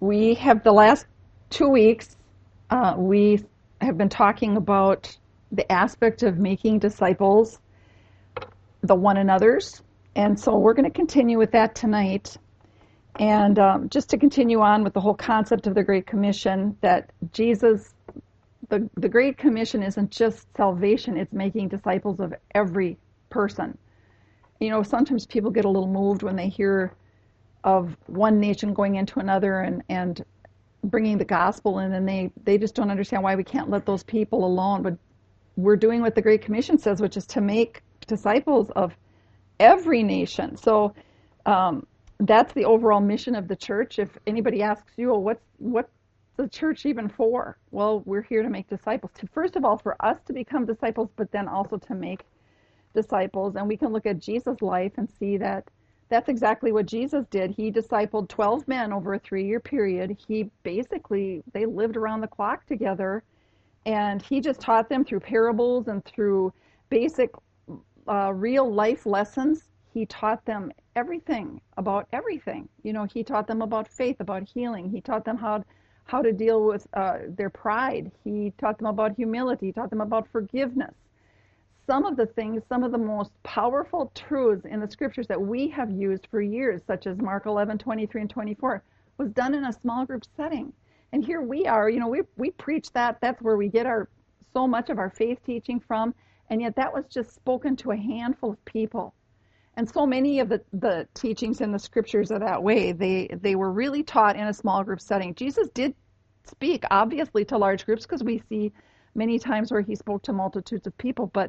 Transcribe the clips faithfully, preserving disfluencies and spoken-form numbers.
we have the last two weeks, uh, we have been talking about the aspect of making disciples, the one another's. And so we're going to continue with that tonight. And um, just to continue on with the whole concept of the Great Commission, that Jesus, the, the Great Commission isn't just salvation, it's making disciples of every person. You know, sometimes people get a little moved when they hear of one nation going into another and, and bringing the gospel in, and they, they just don't understand why we can't let those people alone. But we're doing what the Great Commission says, which is to make disciples of every nation. So um, that's the overall mission of the church. If anybody asks you, well, what's, what's the church even for? Well, we're here to make disciples. To, first of all, for us to become disciples, but then also to make disciples. And we can look at Jesus' life and see that that's exactly what Jesus did. He discipled twelve men over a three-year period. He basically, they lived around the clock together, and he just taught them through parables and through basic uh, real life lessons. He taught them everything about everything. You know, he taught them about faith, about healing. He taught them how, how to deal with uh, their pride. He taught them about humility. He taught them about forgiveness. Some of the things, some of the most powerful truths in the scriptures that we have used for years, such as Mark eleven, twenty-three and twenty-four, was done in a small group setting. And here we are, you know, we we preach that. That's where we get our so much of our faith teaching from. And yet that was just spoken to a handful of people. And so many of the, the teachings in the scriptures are that way. They, they were really taught in a small group setting. Jesus did speak, obviously, to large groups, because we see many times where he spoke to multitudes of people. But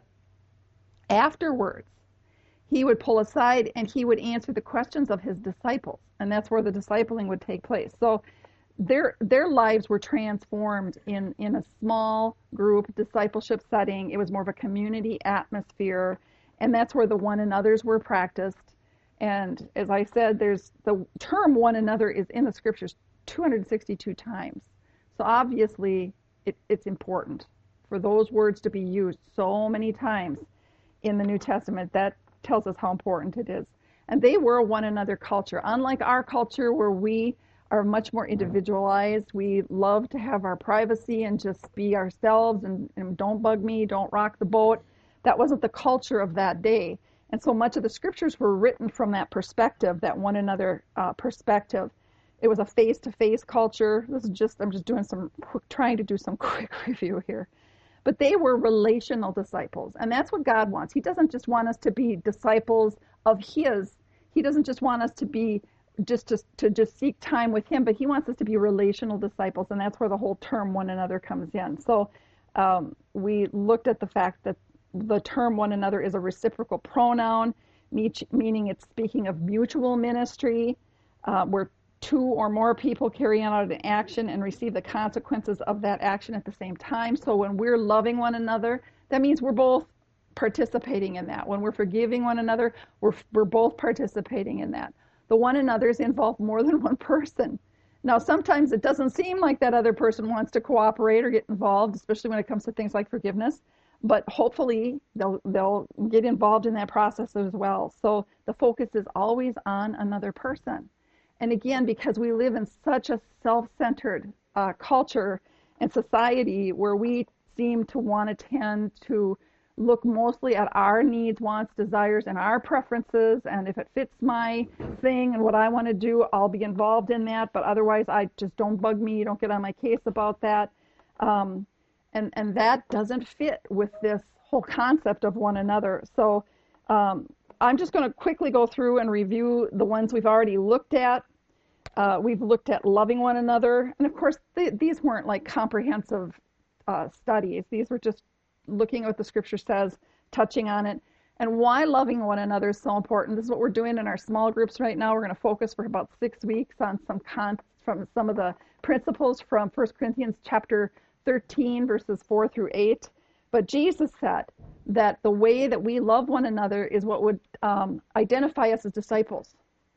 afterwards, he would pull aside and he would answer the questions of his disciples, and that's where the discipling would take place. So their their lives were transformed in, in a small group discipleship setting. It was more of a community atmosphere, and that's where the one another's were practiced. And as I said, there's the term one another is in the scriptures two hundred sixty-two times. So obviously it, it's important for those words to be used so many times in the New Testament. That tells us how important it is. And they were a one another culture. Unlike our culture, where we are much more individualized, we love to have our privacy and just be ourselves and, and don't bug me, don't rock the boat. That wasn't the culture of that day. And so much of the scriptures were written from that perspective, that one another uh, perspective. It was a face-to-face culture. This is just, I'm just doing some, trying to do some quick review here. But they were relational disciples, and that's what God wants. He doesn't just want us to be disciples of his. He doesn't just want us to be just to, to just seek time with him, but he wants us to be relational disciples, and that's where the whole term one another comes in. So um, we looked at the fact that the term one another is a reciprocal pronoun, meaning it's speaking of mutual ministry, uh, where two or more people carry out an action and receive the consequences of that action at the same time. So when we're loving one another, that means we're both participating in that. When we're forgiving one another, we're, we're both participating in that. The one another's involve more than one person. Now, sometimes it doesn't seem like that other person wants to cooperate or get involved, especially when it comes to things like forgiveness. But hopefully they'll, they'll get involved in that process as well. So the focus is always on another person. And again, because we live in such a self-centered uh, culture and society where we seem to want to tend to look mostly at our needs, wants, desires, and our preferences, and if it fits my thing and what I want to do, I'll be involved in that, but otherwise, I just don't bug me, don't get on my case about that. Um, and, and that doesn't fit with this whole concept of one another. So um, I'm just going to quickly go through and review the ones we've already looked at. Uh, we've looked at loving one another. And of course, th- these weren't like comprehensive uh, studies. These were just looking at what the scripture says, touching on it, and why loving one another is so important. This is what we're doing in our small groups right now. We're going to focus for about six weeks on some con- from some of the principles from First Corinthians chapter thirteen, verses four through eight. But Jesus said that the way that we love one another is what would um, identify us as disciples.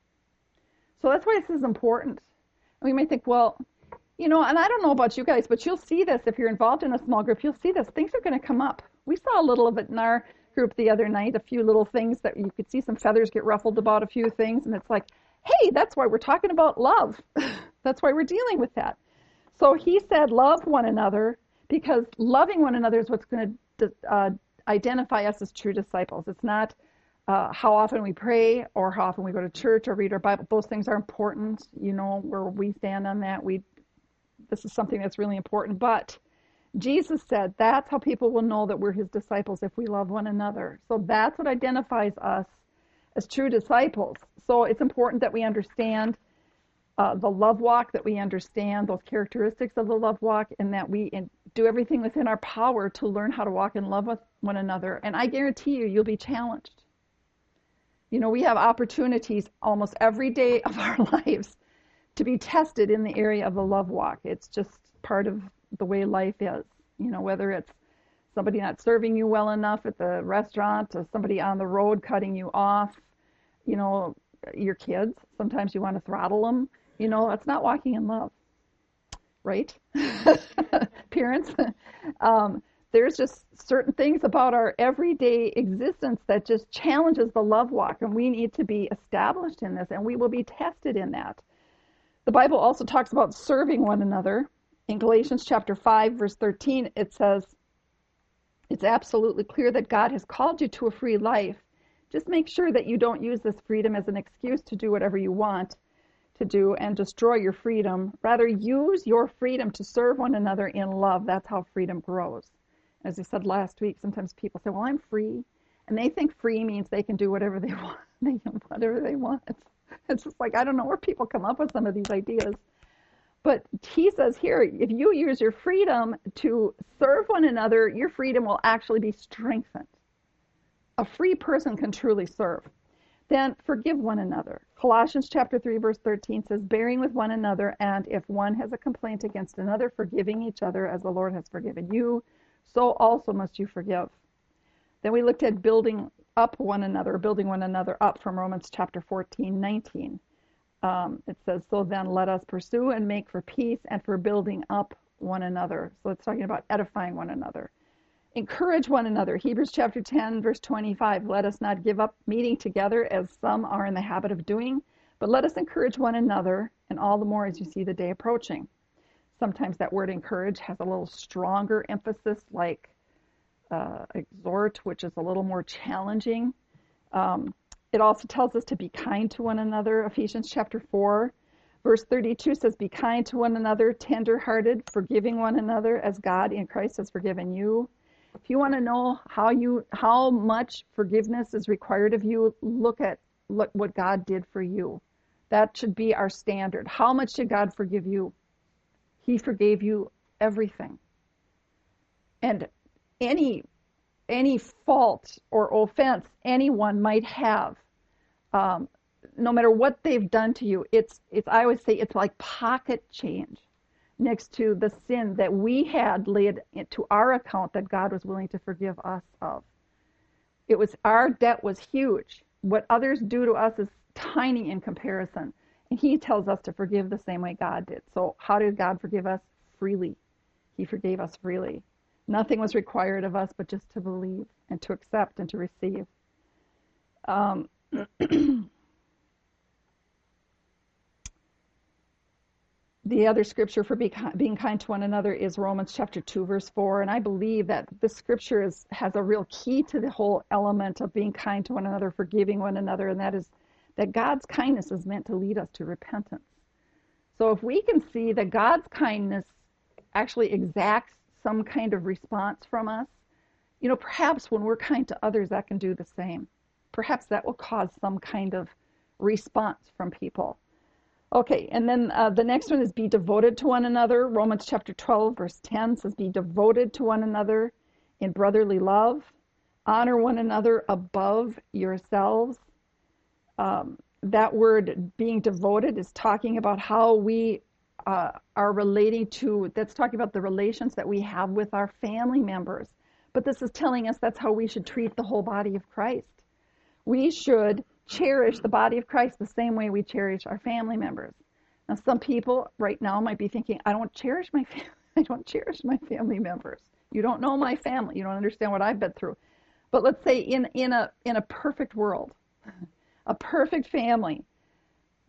So that's why this is important. And we may think, well, you know, and I don't know about you guys, but you'll see this if you're involved in a small group. You'll see this. Things are going to come up. We saw a little of it in our group the other night, a few little things that you could see some feathers get ruffled about a few things. And it's like, hey, that's why we're talking about love. That's why we're dealing with that. So he said, love one another, because loving one another is what's going to uh, identify us as true disciples. It's not uh, how often we pray or how often we go to church or read our Bible. Those things are important. You know where we stand on that. We this is something that's really important. But Jesus said that's how people will know that we're his disciples, if we love one another. So that's what identifies us as true disciples. So it's important that we understand uh, the love walk, that we understand those characteristics of the love walk, and that we in, do everything within our power to learn how to walk in love with one another. And I guarantee you, you'll be challenged. You know, we have opportunities almost every day of our lives to be tested in the area of the love walk. It's just part of the way life is. You know, whether it's somebody not serving you well enough at the restaurant, or somebody on the road cutting you off, you know, your kids, sometimes you want to throttle them. You know, that's not walking in love, right? Parents, um, there's just certain things about our everyday existence that just challenges the love walk, and we need to be established in this, and we will be tested in that. The Bible also talks about serving one another. In Galatians chapter five, verse thirteen, it says, it's absolutely clear that God has called you to a free life. Just make sure that you don't use this freedom as an excuse to do whatever you want to do and destroy your freedom. Rather, use your freedom to serve one another in love. That's how freedom grows. As I said last week, sometimes people say, well, I'm free. And they think free means they can do whatever they want. They can whatever they want. It's, it's just like, I don't know where people come up with some of these ideas. But he says here, if you use your freedom to serve one another, your freedom will actually be strengthened. A free person can truly serve. Then forgive one another. Colossians chapter three, verse thirteen says, bearing with one another, and if one has a complaint against another, forgiving each other as the Lord has forgiven you, so also must you forgive. Then we looked at building up one another, building one another up from Romans chapter fourteen, nineteen. Um, it says, so then let us pursue and make for peace and for building up one another. So it's talking about edifying one another. Encourage one another. Hebrews chapter ten, verse twenty-five. Let us not give up meeting together as some are in the habit of doing, but let us encourage one another, and all the more as you see the day approaching. Sometimes that word encourage has a little stronger emphasis, like uh, exhort, which is a little more challenging. Um, It also tells us to be kind to one another. Ephesians chapter four, verse thirty-two says, be kind to one another, tender-hearted, forgiving one another as God in Christ has forgiven you. If you want to know how you how much forgiveness is required of you, look at look what God did for you. That should be our standard. How much did God forgive you? He forgave you everything. And any any fault or offense anyone might have, um, no matter what they've done to you, it's it's I always say it's like pocket change next to the sin that we had laid into our account that God was willing to forgive us of. It was our debt was huge. What others do to us is tiny in comparison, and He tells us to forgive the same way God did. So how did God forgive us? Freely. He forgave us freely. Nothing was required of us but just to believe and to accept and to receive. Um, the other scripture for be, being kind to one another is Romans chapter two, verse four. And I believe that this scripture is, has a real key to the whole element of being kind to one another, forgiving one another, and that is that God's kindness is meant to lead us to repentance. So if we can see that God's kindness actually exacts some kind of response from us, you know, perhaps when we're kind to others, that can do the same. Perhaps that will cause some kind of response from people. Okay, and then uh, the next one is be devoted to one another. Romans chapter twelve, verse ten says, be devoted to one another in brotherly love. Honor one another above yourselves. Um, that word being devoted is talking about how we Uh, are relating to, that's talking about the relations that we have with our family members. But this is telling us that's how we should treat the whole body of Christ. We should cherish the body of Christ the same way we cherish our family members. Now, some people right now might be thinking, I don't cherish my family. I don't cherish my family members. You don't know my family. You don't understand what I've been through. But let's say in, in a in a perfect world, a perfect family,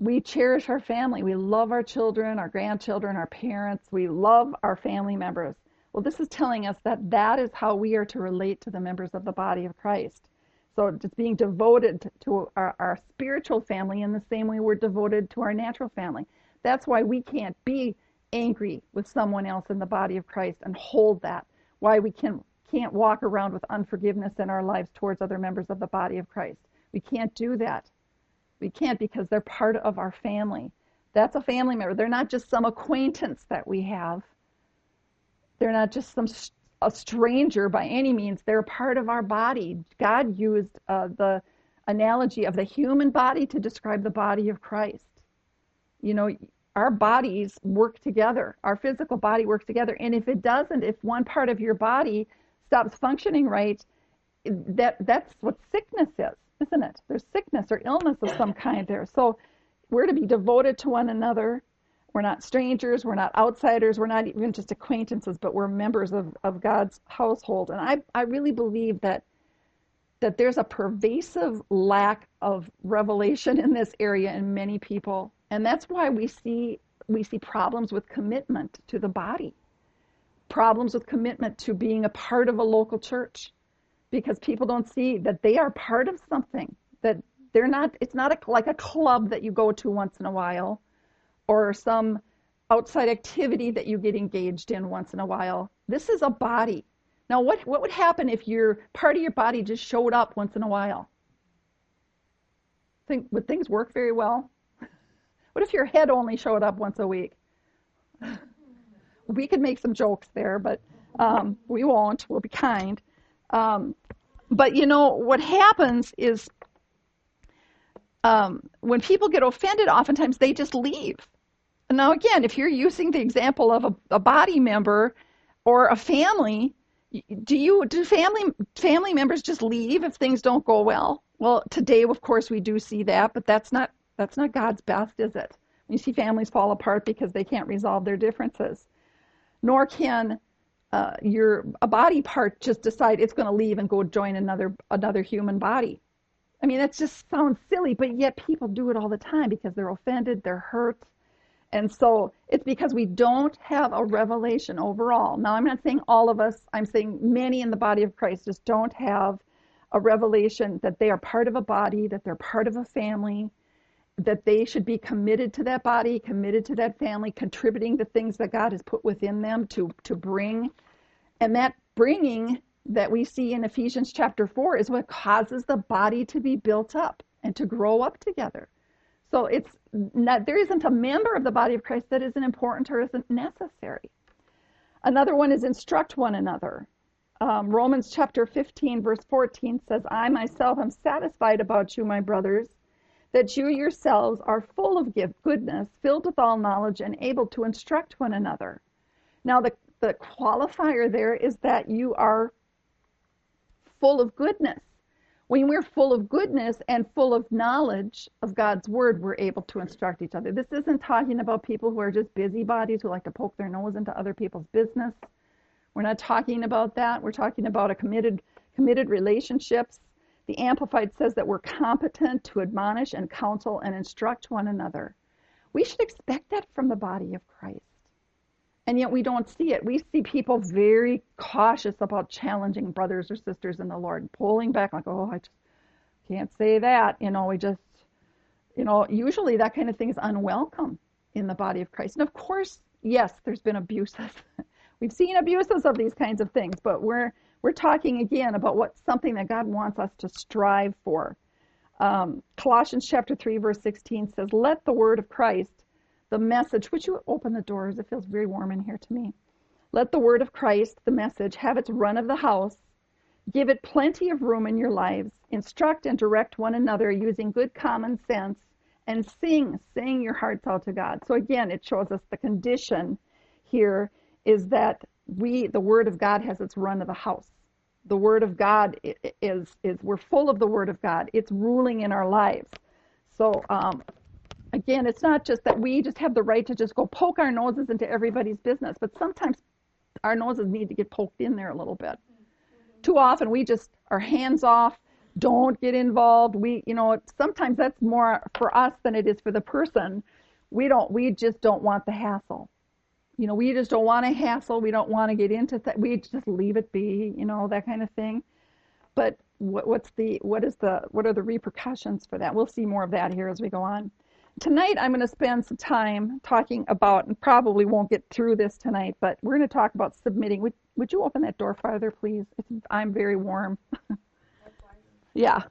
We cherish our family. We love our children, our grandchildren, our parents. We love our family members. Well, this is telling us that that is how we are to relate to the members of the body of Christ. So just being devoted to our, our spiritual family in the same way we're devoted to our natural family. That's why we can't be angry with someone else in the body of Christ and hold that. Why we can, can't walk around with unforgiveness in our lives towards other members of the body of Christ. We can't do that. We can't because they're part of our family. That's a family member. They're not just some acquaintance that we have. They're not just some a stranger by any means. They're part of our body. God used uh, the analogy of the human body to describe the body of Christ. You know, our bodies work together. Our physical body works together. And if it doesn't, if one part of your body stops functioning right, that that's what sickness is, isn't it? There's sickness or illness of some kind there. So we're to be devoted to one another. We're not strangers. We're not outsiders. We're not even just acquaintances, but we're members of, of God's household. And I, I really believe that that there's a pervasive lack of revelation in this area in many people. And that's why we see we see problems with commitment to the body, problems with commitment to being a part of a local church, because people don't see that they are part of something, that they're not, it's not a, like a club that you go to once in a while or some outside activity that you get engaged in once in a while. This is a body. Now, what, what would happen if your part of your body just showed up once in a while? Think, would things work very well? What if your head only showed up once a week? We could make some jokes there, but um, we won't. We'll be kind. Um, but, you know, what happens is um, when people get offended, oftentimes they just leave. Now, again, if you're using the example of a, a body member or a family, do you do family family members just leave if things don't go well? Well, today, of course, we do see that, but that's not that's not God's best, is it? You see families fall apart because they can't resolve their differences. Nor can uh, your a body part just decide it's going to leave and go join another another human body. I mean, that just sounds silly, but yet people do it all the time because they're offended, they're hurt. And so it's because we don't have a revelation overall. Now, I'm not saying all of us. I'm saying many in the body of Christ just don't have a revelation that they are part of a body, that they're part of a family, that they should be committed to that body, committed to that family, contributing the things that God has put within them to, to bring. And that bringing that we see in Ephesians chapter four is what causes the body to be built up and to grow up together. So it's not, there isn't a member of the body of Christ that isn't important or isn't necessary. Another one is instruct one another. Um, Romans chapter fifteen, verse fourteen says, I myself am satisfied about you, my brothers, that you yourselves are full of gift, goodness, filled with all knowledge, and able to instruct one another. Now, the, the qualifier there is that you are full of goodness. When we're full of goodness and full of knowledge of God's word, we're able to instruct each other. This isn't talking about people who are just busybodies who like to poke their nose into other people's business. We're not talking about that. We're talking about a committed, committed relationships. The Amplified says that we're competent to admonish and counsel and instruct one another. We should expect that from the body of Christ. And yet we don't see it. We see people very cautious about challenging brothers or sisters in the Lord, pulling back like, oh, I just can't say that. You know, we just, you know, usually that kind of thing is unwelcome in the body of Christ. And of course, yes, there's been abuses. We've seen abuses of these kinds of things, but we're we're talking again about what's something that God wants us to strive for. Um, Colossians chapter three, verse sixteen says, let the word of Christ, the message, would you open the doors? It feels very warm in here to me. Let the word of Christ, the message, have its run of the house. Give it plenty of room in your lives. Instruct and direct one another using good common sense, and sing, sing your hearts out to God. So again, it shows us the condition here is that we, the word of God has its run of the house. The word of God is, is we're full of the word of God. It's ruling in our lives. So, um, Again, it's not just that we just have the right to just go poke our noses into everybody's business, but sometimes our noses need to get poked in there a little bit. Too often we just are hands off. Don't get involved. We, you know, sometimes that's more for us than it is for the person. We don't, we just don't want the hassle. You know, we just don't want to hassle. We don't want to get into th- we just leave it be, you know, that kind of thing. But what, what's the, what is the, what are the repercussions for that? We'll see more of that here as we go on. Tonight, I'm going to spend some time talking about, and probably won't get through this tonight, but we're going to talk about submitting. Would, would you open that door farther, please? It's, I'm very warm. Yeah.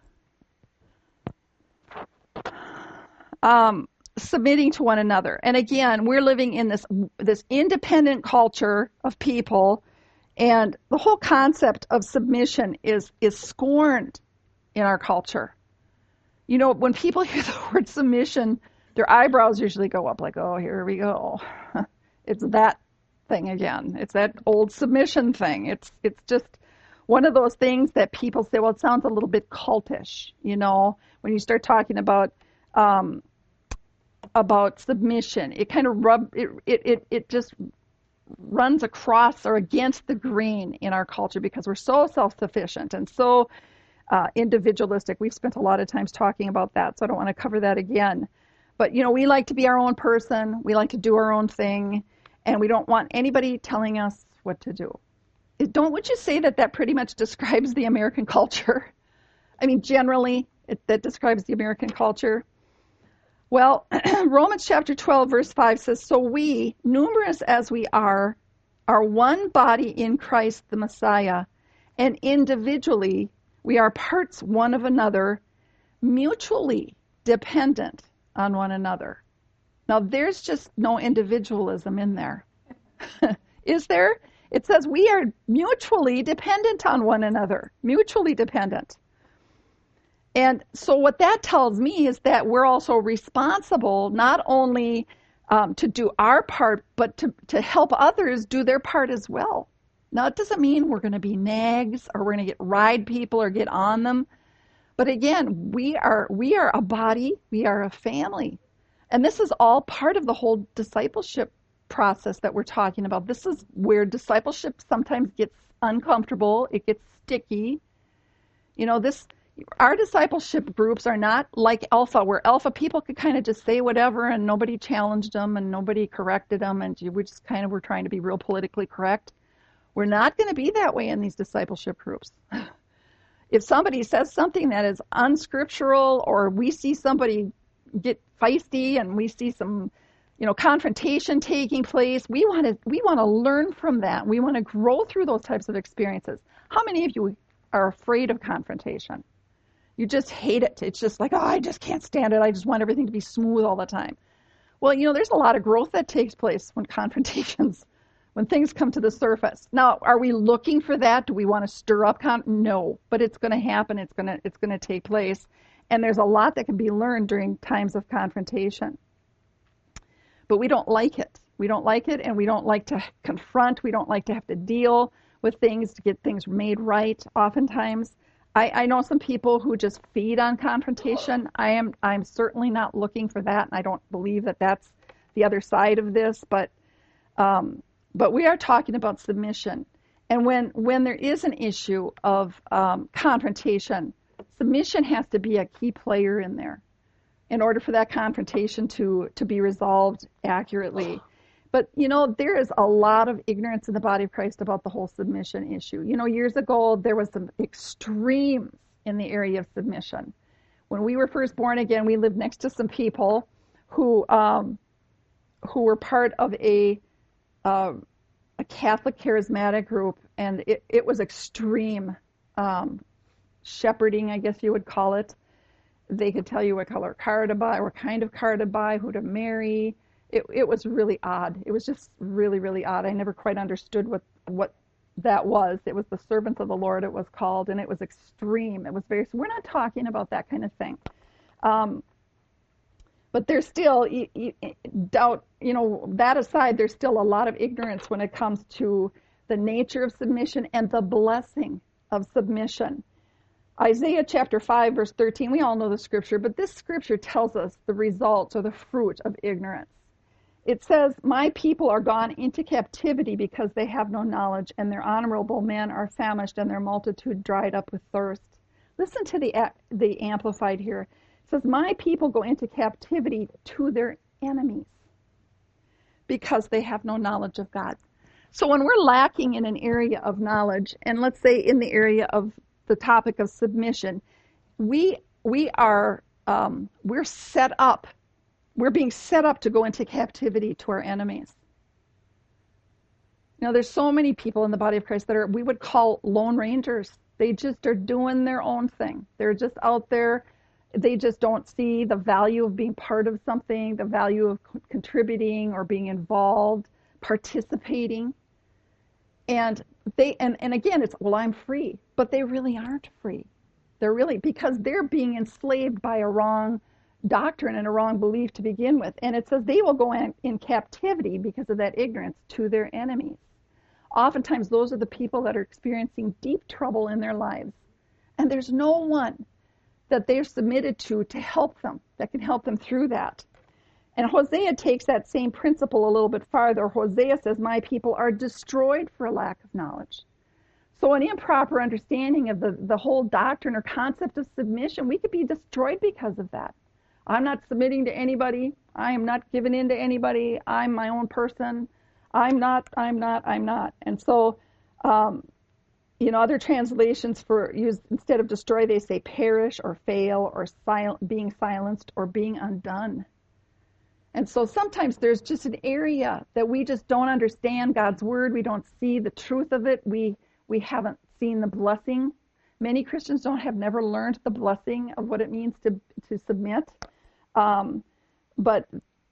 Um, submitting to one another. And again, we're living in this this independent culture of people, and the whole concept of submission is is scorned in our culture. You know, when people hear the word submission, their eyebrows usually go up like, oh, here we go. It's that thing again. It's that old submission thing. It's it's just one of those things that people say, well, it sounds a little bit cultish, you know, when you start talking about um, about submission. It kind of rub it, it it it just runs across or against the grain in our culture because we're so self-sufficient and so uh, individualistic. We've spent a lot of times talking about that, so I don't want to cover that again. But, you know, we like to be our own person. We like to do our own thing, and we don't want anybody telling us what to do. Don't would you say that that pretty much describes the American culture? I mean, generally, it, that describes the American culture. Well, Romans chapter twelve, verse five says, so we, numerous as we are, are one body in Christ the Messiah, and individually we are parts one of another, mutually dependent on one another. Now, there's just no individualism in there. Is there? It says we are mutually dependent on one another, mutually dependent. And so what that tells me is that we're also responsible not only um, to do our part, but to, to help others do their part as well. Now, it doesn't mean we're going to be nags or we're going to get ride people or get on them. But again, we are we are a body, we are a family. And this is all part of the whole discipleship process that we're talking about. This is where discipleship sometimes gets uncomfortable, it gets sticky. You know, this our discipleship groups are not like Alpha, where Alpha people could kind of just say whatever and nobody challenged them and nobody corrected them and we just kind of were trying to be real politically correct. We're not going to be that way in these discipleship groups. If somebody says something that is unscriptural or we see somebody get feisty and we see some, you know, confrontation taking place, we want to we want to learn from that. We want to grow through those types of experiences. How many of you are afraid of confrontation? You just hate it. It's just like, oh, I just can't stand it. I just want everything to be smooth all the time. Well, you know, there's a lot of growth that takes place when confrontations, when things come to the surface. Now, are we looking for that? Do we want to stir up con? No, but it's going to happen. It's going to it's going to take place, and there's a lot that can be learned during times of confrontation. But we don't like it. We don't like it, and we don't like to confront. We don't like to have to deal with things to get things made right. Oftentimes, I, I know some people who just feed on confrontation. I am I'm certainly not looking for that, and I don't believe that that's the other side of this. But um, but we are talking about submission, and when when there is an issue of um, confrontation, submission has to be a key player in there, in order for that confrontation to to be resolved accurately. But, you know, there is a lot of ignorance in the body of Christ about the whole submission issue. You know, years ago, there was some extremes in the area of submission. When we were first born again, we lived next to some people who um, who were part of a uh, a Catholic charismatic group, and it, it was extreme um, shepherding, I guess you would call it. They could tell you what color car to buy, what kind of car to buy, who to marry. It it was really odd. It was just really, really odd. I never quite understood what, what that was. It was the servants of the Lord, it was called, and it was extreme. It was very, so we're not talking about that kind of thing. Um, but there's still, you, you, doubt, you know, that aside, there's still a lot of ignorance when it comes to the nature of submission and the blessing of submission. Isaiah chapter five, verse thirteen, we all know the scripture, but this scripture tells us the results or the fruit of ignorance. It says, my people are gone into captivity because they have no knowledge, and their honorable men are famished, and their multitude dried up with thirst. Listen to the, the Amplified here. It says, my people go into captivity to their enemies because they have no knowledge of God. So when we're lacking in an area of knowledge, and let's say in the area of the topic of submission, we we are um, we're set up, we're being set up to go into captivity to our enemies. You know, there's so many people in the body of Christ that are, we would call lone rangers. They just are doing their own thing. They're just out there. They just don't see the value of being part of something, the value of contributing or being involved, participating. And they and, and again, it's, well, I'm free. But they really aren't free. They're really, because they're being enslaved by a wrong doctrine and a wrong belief to begin with. And it says they will go in, in captivity because of that ignorance to their enemies. Oftentimes, those are the people that are experiencing deep trouble in their lives. And there's no one that they're submitted to to help them, that can help them through that. And Hosea takes that same principle a little bit farther. Hosea says, my people are destroyed for a lack of knowledge. So an improper understanding of the, the whole doctrine or concept of submission, we could be destroyed because of that. I'm not submitting to anybody. I am not giving in to anybody. I'm my own person. I'm not, I'm not, I'm not. And so, um, you know, other translations for use, instead of destroy, they say perish or fail or sil- being silenced or being undone. And so sometimes there's just an area that we just don't understand God's word. We don't see the truth of it. We we haven't seen the blessing. Many Christians don't have never learned the blessing of what it means to to submit. Um, but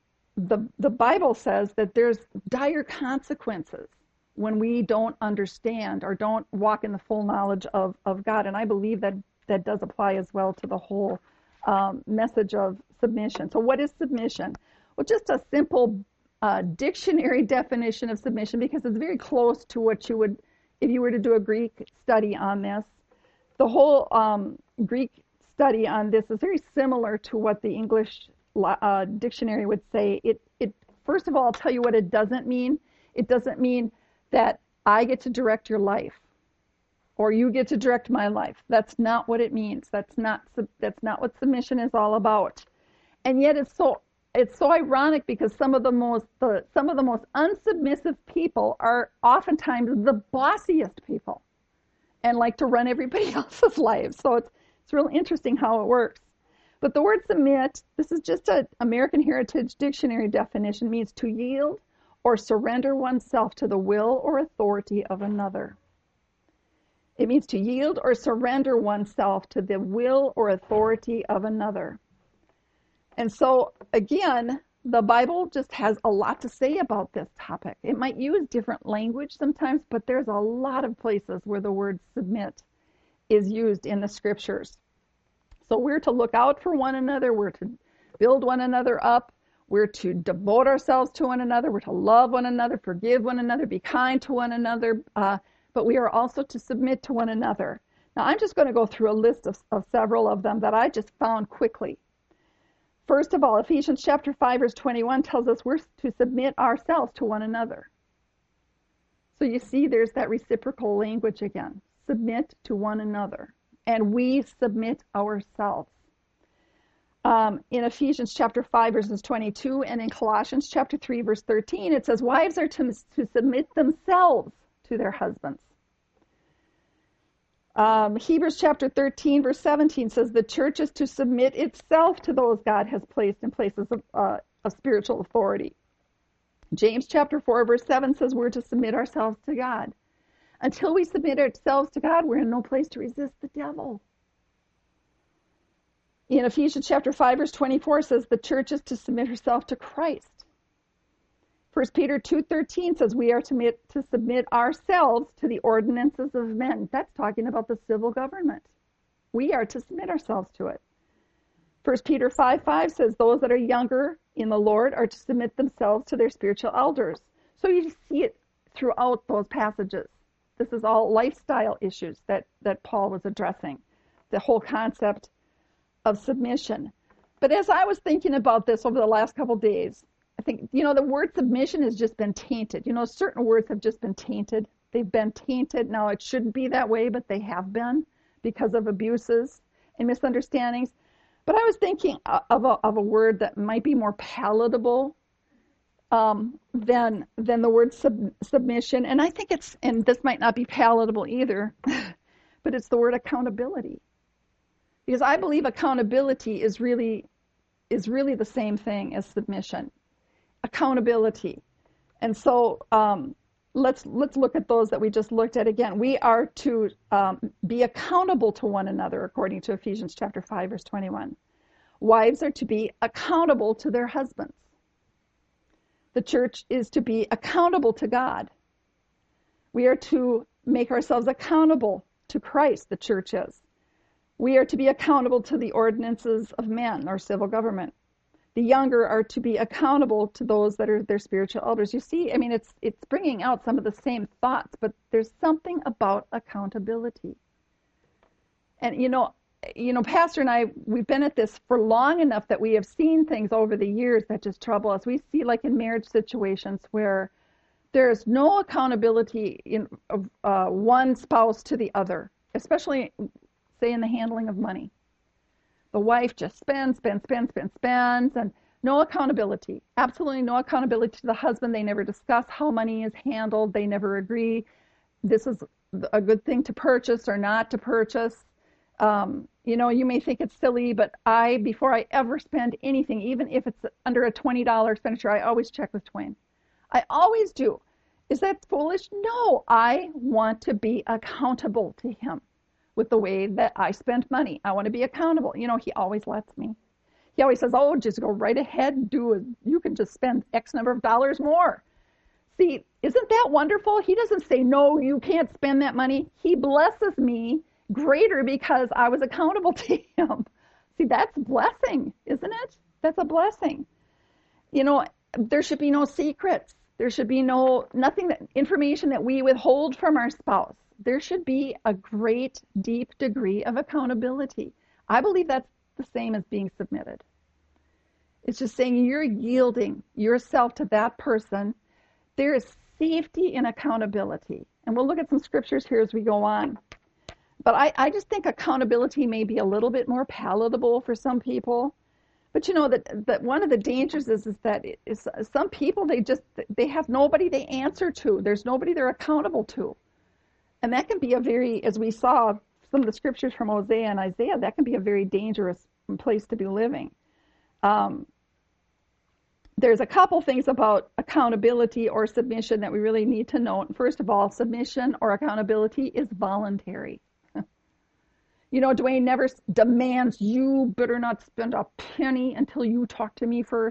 the the Bible says that there's dire consequences when we don't understand or don't walk in the full knowledge of, of God. And I believe that that does apply as well to the whole um, message of submission. So what is submission? Well, just a simple uh, dictionary definition of submission, because it's very close to what you would, if you were to do a Greek study on this. The whole um, Greek study on this is very similar to what the English uh, dictionary would say. It, it, first of all, I'll tell you what it doesn't mean. It doesn't mean that I get to direct your life or you get to direct my life. That's not what it means. That's not, that's not what submission is all about. And yet it's so it's so ironic, because some of the most the, some of the most unsubmissive people are oftentimes the bossiest people and like to run everybody else's lives. So it's it's really interesting how it works. But the word submit, this is just an American Heritage Dictionary definition, means to yield or surrender oneself to the will or authority of another. It means to yield or surrender oneself to the will or authority of another. And so, again, the Bible just has a lot to say about this topic. It might use different language sometimes, but there's a lot of places where the word submit is used in the scriptures. So we're to look out for one another. We're to build one another up. We're to devote ourselves to one another. We're to love one another, forgive one another, be kind to one another. Uh, but we are also to submit to one another. Now, I'm just going to go through a list of, of several of them that I just found quickly. First of all, Ephesians chapter five, verse twenty-one tells us we're to submit ourselves to one another. So you see there's that reciprocal language again. Submit to one another. And we submit ourselves. Um, in Ephesians chapter five, verses twenty-two, and in Colossians chapter three, verse thirteen, it says wives are to, to submit themselves to their husbands. Um, Hebrews chapter thirteen, verse seventeen says the church is to submit itself to those God has placed in places of, uh, of spiritual authority. James chapter four, verse seven says we're to submit ourselves to God. Until we submit ourselves to God, we're in no place to resist the devil. In Ephesians chapter five, verse twenty-four says the church is to submit herself to Christ. First Peter two thirteen says we are to submit, to submit ourselves to the ordinances of men. That's talking about the civil government. We are to submit ourselves to it. First Peter five five says those that are younger in the Lord are to submit themselves to their spiritual elders. So you see it throughout those passages. This is all lifestyle issues that, that Paul was addressing, the whole concept of submission. But as I was thinking about this over the last couple of days, I think, you know, the word submission has just been tainted. You know, certain words have just been tainted. They've been tainted. Now, it shouldn't be that way, but they have been. because of abuses and misunderstandings. But I was thinking of a, of a word that might be more palatable um, than than the word sub, submission. And I think it's, and this might not be palatable either, but it's the word accountability. Because I believe accountability is really is really the same thing as submission. Accountability. And so um, let's let's look at those that we just looked at again. We are to um, be accountable to one another, according to Ephesians chapter five, verse twenty-one. Wives are to be accountable to their husbands. The church is to be accountable to God. We are to make ourselves accountable to Christ, the church is. We are to be accountable to the ordinances of men or civil government. The younger are to be accountable to those that are their spiritual elders. You see, I mean, it's it's bringing out some of the same thoughts, but there's something about accountability. And you know, you know, Pastor and I, we've been at this for long enough that we have seen things over the years that just trouble us. We see, like in marriage situations where there's no accountability in uh, one spouse to the other, especially, say, in the handling of money. The wife just spends, spends, spends, spends, spends, and no accountability. Absolutely no accountability to the husband. They never discuss how money is handled. They never agree this is a good thing to purchase or not to purchase. Um, you know, you may think it's silly, but I, before I ever spend anything, even if it's under a twenty dollars expenditure, I always check with Twain. I always do. Is that foolish? No, I want to be accountable to him with the way that I spend money. I want to be accountable. You know, he always lets me. He always says, oh, just go right ahead and do it. You can just spend X number of dollars more. See, isn't that wonderful? He doesn't say, no, you can't spend that money. He blesses me greater because I was accountable to him. See, that's a blessing, isn't it? That's a blessing. You know, there should be no secrets. There should be no, nothing that, information that we withhold from our spouse. There should be a great, deep degree of accountability. I believe that's the same as being submitted. It's just saying you're yielding yourself to that person. There is safety in accountability. And we'll look at some scriptures here as we go on. But I, I just think accountability may be a little bit more palatable for some people. But you know that that one of the dangers is, is that it is, some people, they just, they have nobody they answer to. There's nobody they're accountable to. And that can be a very, as we saw some of the scriptures from Hosea and Isaiah, that can be a very dangerous place to be living. Um, there's a couple things about accountability or submission that we really need to know. First of all, submission or accountability is voluntary. You know, Dwayne never demands you better not spend a penny until you talk to me first.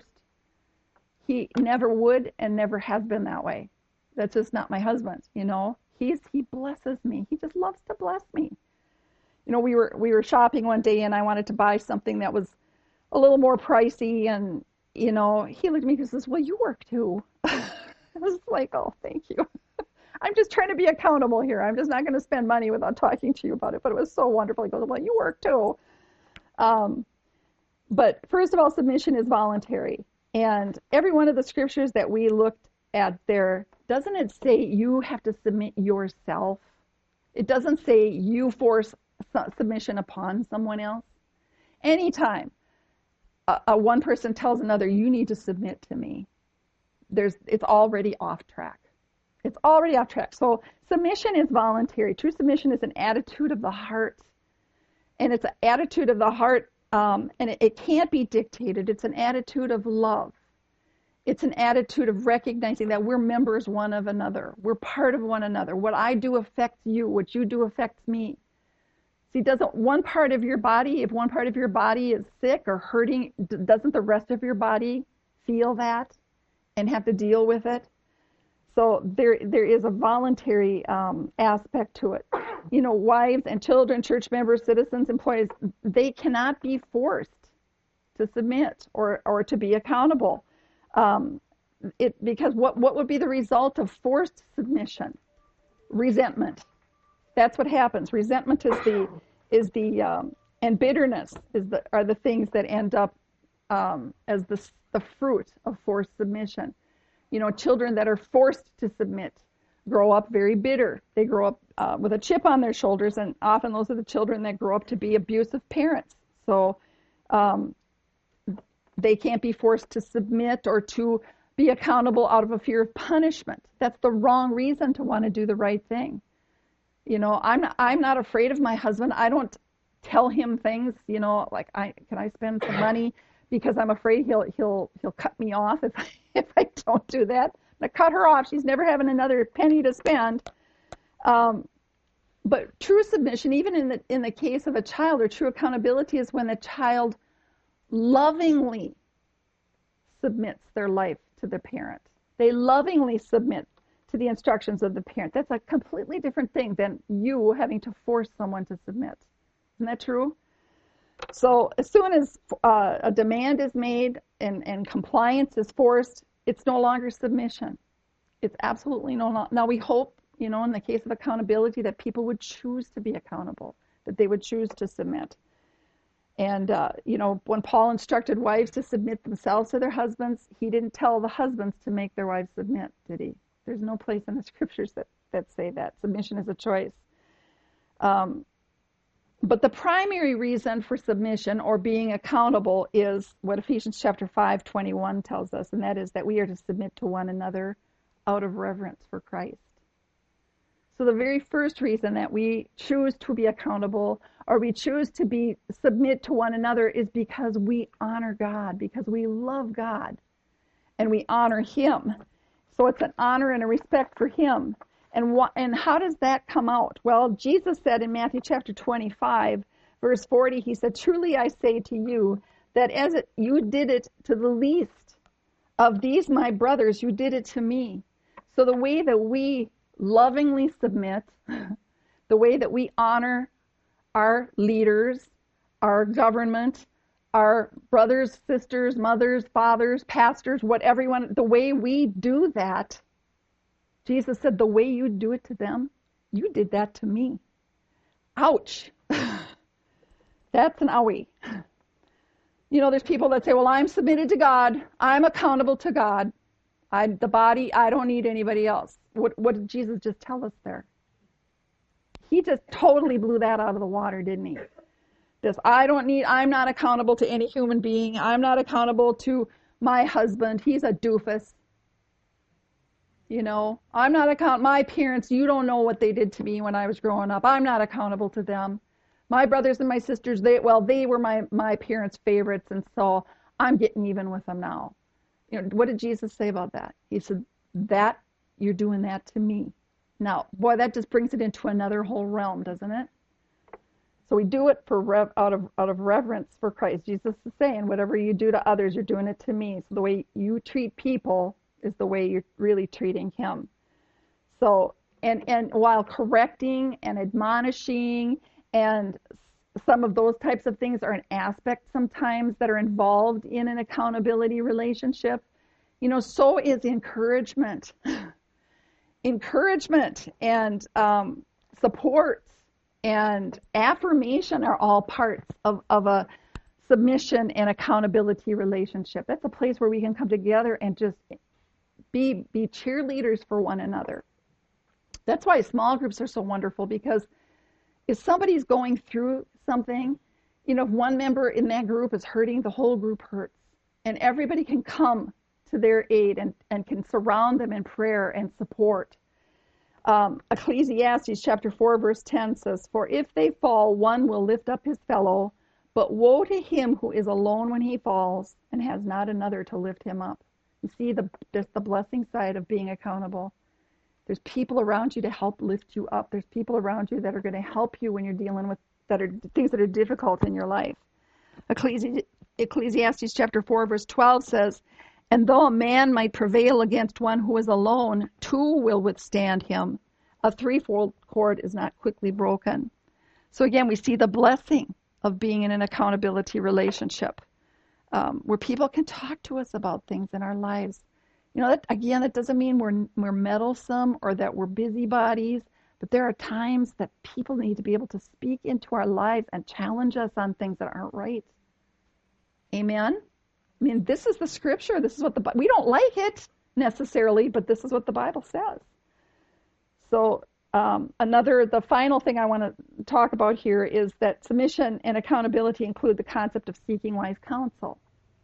He never would and never has been that way. That's just not my husband, you know. He's he blesses me. He just loves to bless me. You know, we were we were shopping one day and I wanted to buy something that was a little more pricey, and you know, he looked at me and says, "Well, you work too." I was like, "Oh, thank you." I'm just trying to be accountable here. I'm just not going to spend money without talking to you about it. But it was so wonderful. He goes, "Well, you work too." Um, but first of all, submission is voluntary. And every one of the scriptures that we looked at there, doesn't it say you have to submit yourself? It doesn't say you force submission upon someone else. Anytime a, a one person tells another, you need to submit to me, there's it's already off track. It's already off track. So submission is voluntary. True submission is an attitude of the heart. And it's an attitude of the heart, um, and it, it can't be dictated. It's an attitude of love. It's an attitude of recognizing that we're members one of another. We're part of one another. What I do affects you. What you do affects me. See, doesn't one part of your body, if one part of your body is sick or hurting, doesn't the rest of your body feel that and have to deal with it? So there, there is a voluntary um, aspect to it. You know, wives and children, church members, citizens, employees, they cannot be forced to submit or, or to be accountable. Um, it, because what, what would be the result of forced submission? Resentment. That's what happens. Resentment is the, is the um, and bitterness is the, are the things that end up um, as the, the fruit of forced submission. You know, children that are forced to submit grow up very bitter. They grow up uh, with a chip on their shoulders, and often those are the children that grow up to be abusive parents. So um, they can't be forced to submit or to be accountable out of a fear of punishment. That's the wrong reason to want to do the right thing. You know, I'm not, I'm not afraid of my husband. I don't tell him things, you know, like I can I spend some money because I'm afraid he'll he'll he'll cut me off if I, if I don't do that. I'm gonna cut her off. She's never having another penny to spend. Um, but true submission, even in the in the case of a child, or true accountability, is when the child lovingly submits their life to the parent. They lovingly submit to the instructions of the parent. That's a completely different thing than you having to force someone to submit. Isn't that true? So as soon as uh, a demand is made and, and compliance is forced, it's no longer submission. It's absolutely no longer. Now we hope, you know, in the case of accountability, that people would choose to be accountable, that they would choose to submit. And, uh, you know, when Paul instructed wives to submit themselves to their husbands, he didn't tell the husbands to make their wives submit, did he? There's no place in the scriptures that, that say that. Submission is a choice. Um, but the primary reason for submission or being accountable is what Ephesians chapter five twenty-one tells us, and that is that we are to submit to one another out of reverence for Christ. So the very first reason that we choose to be accountable or we choose to be submit to one another is because we honor God, because we love God and we honor Him. So it's an honor and a respect for Him. And what, and how does that come out? Well, Jesus said in Matthew chapter twenty-five, verse forty, He said, "Truly I say to you that as it, you did it to the least of these my brothers, you did it to me." So the way that we lovingly submit, the way that we honor our leaders, our government, our brothers, sisters, mothers, fathers, pastors, what everyone, the way we do that, Jesus said, the way you do it to them, you did that to me. Ouch. That's an owie. You know, there's people that say, well, I'm submitted to God. I'm accountable to God. I, the body, I don't need anybody else. What, what did Jesus just tell us there? He just totally blew that out of the water, didn't he? This, I don't need, I'm not accountable to any human being. I'm not accountable to my husband. He's a doofus. You know, I'm not account. My parents, you don't know what they did to me when I was growing up. I'm not accountable to them. My brothers and my sisters, they, well, they were my, my parents' favorites, and so I'm getting even with them now. You know, what did Jesus say about that? He said, that, you're doing that to me. Now, boy, that just brings it into another whole realm, doesn't it? So we do it for rev, out of out of reverence for Christ. Jesus is saying, whatever you do to others, you're doing it to me. So the way you treat people is the way you're really treating Him. So, and, and while correcting and admonishing and some of those types of things are an aspect sometimes that are involved in an accountability relationship, you know, so is encouragement. Encouragement and um, support and affirmation are all parts of, of a submission and accountability relationship. That's a place where we can come together and just be be cheerleaders for one another. That's why small groups are so wonderful, because if somebody's going through something, you know, if one member in that group is hurting, the whole group hurts. And everybody can come to their aid and, and can surround them in prayer and support. Um, Ecclesiastes chapter four verse ten says, "For if they fall, one will lift up his fellow, but woe to him who is alone when he falls and has not another to lift him up." You see the just the blessing side of being accountable. There's people around you to help lift you up. There's people around you that are going to help you when you're dealing with that are things that are difficult in your life. Ecclesi- Ecclesiastes chapter four verse twelve says, "And though a man might prevail against one who is alone, two will withstand him. A threefold cord is not quickly broken." So again, we see the blessing of being in an accountability relationship, um, where people can talk to us about things in our lives. You know, that, again, that doesn't mean we're we're meddlesome or that we're busybodies, but there are times that people need to be able to speak into our lives and challenge us on things that aren't right. Amen? I mean, this is the scripture. This is what the we don't like it necessarily, but this is what the Bible says. So um, another, the final thing I want to talk about here is that submission and accountability include the concept of seeking wise counsel.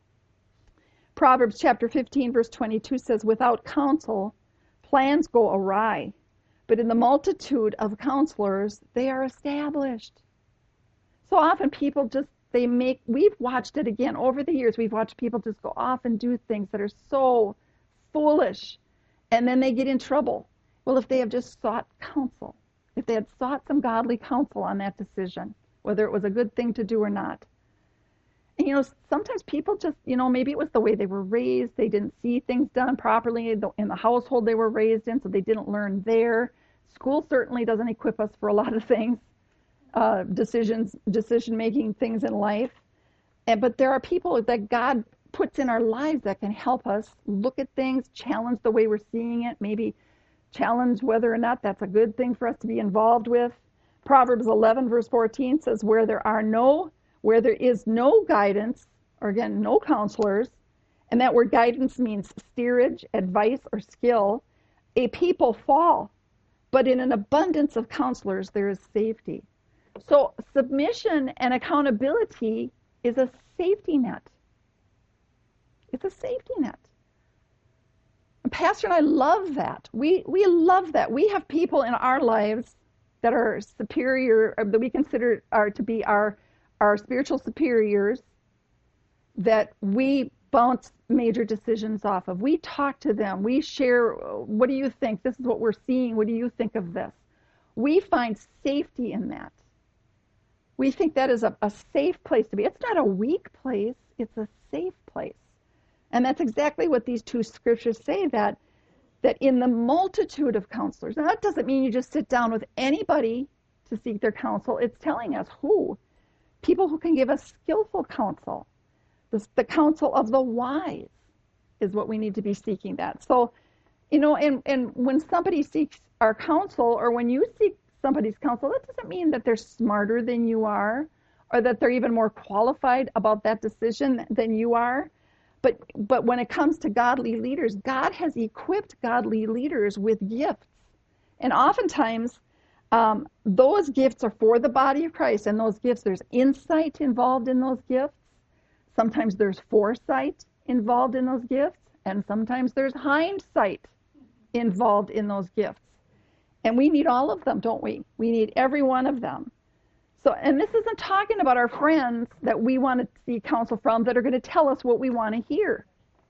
Proverbs chapter fifteen, verse twenty-two says, without counsel, plans go awry, but in the multitude of counselors, they are established. So often people just, they make, we've watched it again over the years, we've watched people just go off and do things that are so foolish, and then they get in trouble. Well, if they have just sought counsel, if they had sought some godly counsel on that decision, whether it was a good thing to do or not. And, you know, sometimes people just, you know, maybe it was the way they were raised. They didn't see things done properly in the, in the household they were raised in, so they didn't learn there. School certainly doesn't equip us for a lot of things, uh, decisions, decision-making things in life. And but there are people that God puts in our lives that can help us look at things, challenge the way we're seeing it, maybe challenge whether or not that's a good thing for us to be involved with. Proverbs eleven, verse fourteen says, where there are no Where there is no guidance, or again, no counselors, and that word guidance means steerage, advice, or skill, a people fall. But in an abundance of counselors, there is safety. So submission and accountability is a safety net. It's a safety net. And Pastor and I love that. We, we love that. We have people in our lives that are superior, that we consider are to be our our spiritual superiors, that we bounce major decisions off of. We talk to them. We share, what do you think? This is what we're seeing. What do you think of this? We find safety in that. We think that is a, a safe place to be. It's not a weak place. It's a safe place. And that's exactly what these two scriptures say, that, that in the multitude of counselors, now that doesn't mean you just sit down with anybody to seek their counsel. It's telling us who. People who can give us skillful counsel. The, the counsel of the wise is what we need to be seeking that. So, you know, and, and when somebody seeks our counsel, or when you seek somebody's counsel, that doesn't mean that they're smarter than you are, or that they're even more qualified about that decision than you are. But, but when it comes to godly leaders, God has equipped godly leaders with gifts. And oftentimes, Um, those gifts are for the body of Christ, and those gifts, there's insight involved in those gifts. Sometimes there's foresight involved in those gifts, and sometimes there's hindsight involved in those gifts. And we need all of them, don't we? We need every one of them. So, and this isn't talking about our friends that we want to seek counsel from that are going to tell us what we want to hear.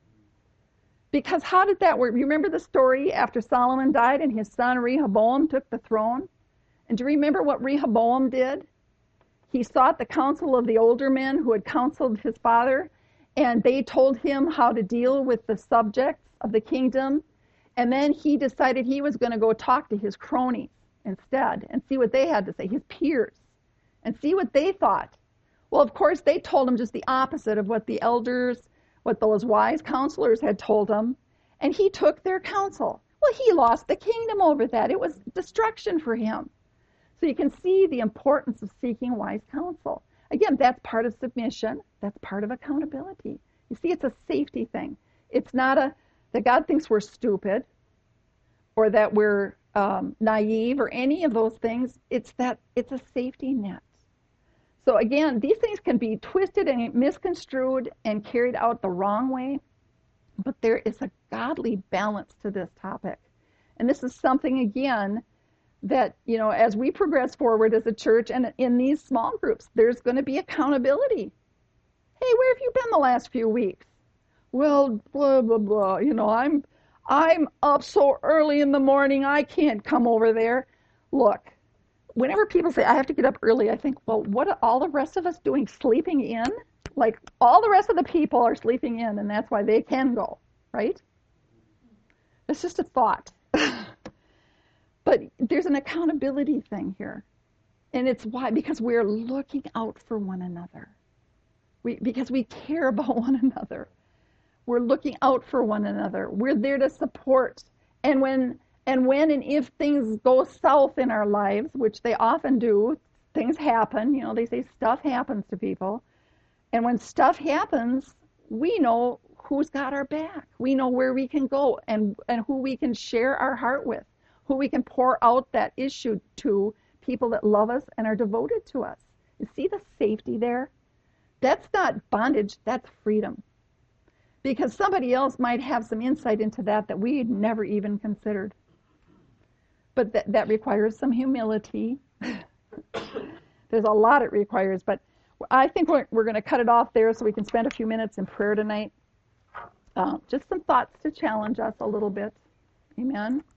Because how did that work? You remember the story after Solomon died and his son Rehoboam took the throne? And do you remember what Rehoboam did? He sought the counsel of the older men who had counseled his father, and they told him how to deal with the subjects of the kingdom. And then he decided he was going to go talk to his cronies instead and see what they had to say, his peers, and see what they thought. Well, of course, they told him just the opposite of what the elders, what those wise counselors had told him, and he took their counsel. Well, he lost the kingdom over that. It was destruction for him. So you can see the importance of seeking wise counsel. Again, that's part of submission. That's part of accountability. You see, it's a safety thing. It's not a that God thinks we're stupid or that we're um, naive or any of those things. It's that it's a safety net. So again, these things can be twisted and misconstrued and carried out the wrong way, but there is a godly balance to this topic. And this is something, again, that, you know, as we progress forward as a church and in these small groups, there's going to be accountability. Hey, where have you been the last few weeks? Well, blah, blah, blah. You know, I'm, I'm up so early in the morning, I can't come over there. Look, whenever people say, I have to get up early, I think, well, what are all the rest of us doing, sleeping in? Like, all the rest of the people are sleeping in, and that's why they can go, right? It's just a thought. But there's an accountability thing here. And it's why, because we're looking out for one another. We, because we care about one another. We're looking out for one another. We're there to support. And when and when and if things go south in our lives, which they often do, things happen. You know, they say stuff happens to people. And when stuff happens, we know who's got our back. We know where we can go and, and who we can share our heart with. who we can pour out that issue to, people that love us and are devoted to us. You see the safety there? That's not bondage, that's freedom. Because somebody else might have some insight into that that we'd never even considered. But that, that requires some humility. There's a lot it requires, but I think we're, we're going to cut it off there so we can spend a few minutes in prayer tonight. Uh, just some thoughts to challenge us a little bit. Amen.